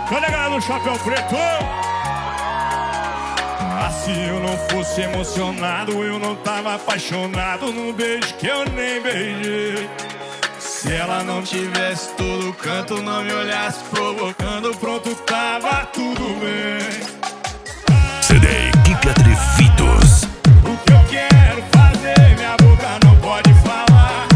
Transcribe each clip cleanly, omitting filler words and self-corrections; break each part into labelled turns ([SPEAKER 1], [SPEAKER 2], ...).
[SPEAKER 1] Cadê a galera do Chapéu Preto? Ah, se eu não fosse emocionado, eu não tava apaixonado num beijo que eu nem beijei. Se ela não tivesse todo canto, não me olhasse provocando, pronto, tava tudo bem.
[SPEAKER 2] CD Equipe Atrevidos.
[SPEAKER 1] O que eu quero fazer, minha boca não pode falar.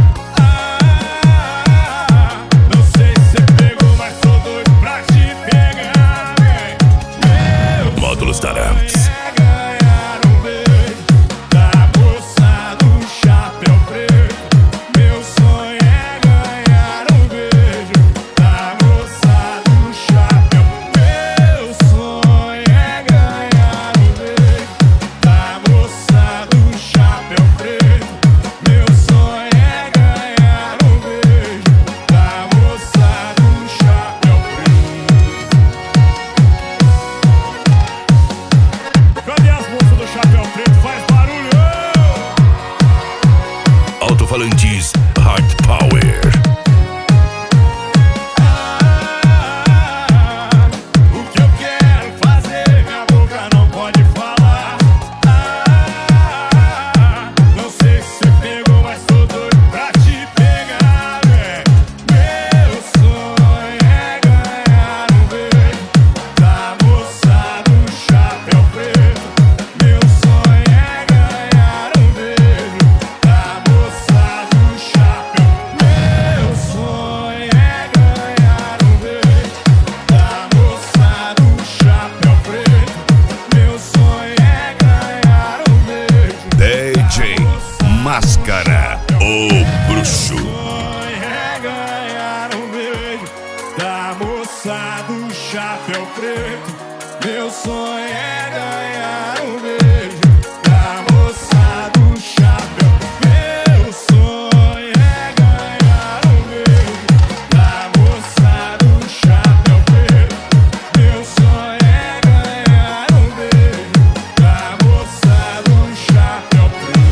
[SPEAKER 1] Não sei se você pegou, mas tô doido pra te pegar. Meu
[SPEAKER 2] Módulos
[SPEAKER 1] sonho
[SPEAKER 2] Taramps.
[SPEAKER 1] é ganhar um beijo da moça do chapéu preto. Meu sonho é ganhar um beijo da moça do chapéu. Meu sonho é ganhar um beijo da moça do chapéu preto. Meu sonho é ganhar um beijo da moça do chapéu preto. Cadê as moças do chapéu preto? Faz barulho!
[SPEAKER 2] Alto-falantes Hard Power.
[SPEAKER 1] O que eu quero fazer, minha boca não pode falar. Não sei se você pegou, mas tô doido pra te pegar. Meu sonho é ganhar um beijo da moça do chapéu preto. Meu sonho é ganhar um beijo da moça do chapéu. Meu sonho é ganhar um beijo da moça do chapéu preto. Meu sonho é ganhar um beijo
[SPEAKER 2] DJ Máscara, o bruxo.
[SPEAKER 1] sonho é ganhar um beijo da moça do chapéu preto. Meu sonho é ganhar um beijo da moça do chapéu. Meu sonho é ganhar um beijo da moça do chapéu preto. Meu sonho é ganhar um beijo da moça do chapéu preto.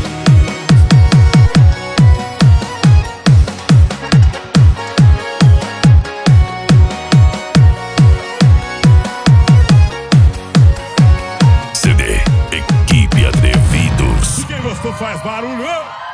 [SPEAKER 2] CD Equipe Atrevidos.
[SPEAKER 1] Quem gostou faz barulho.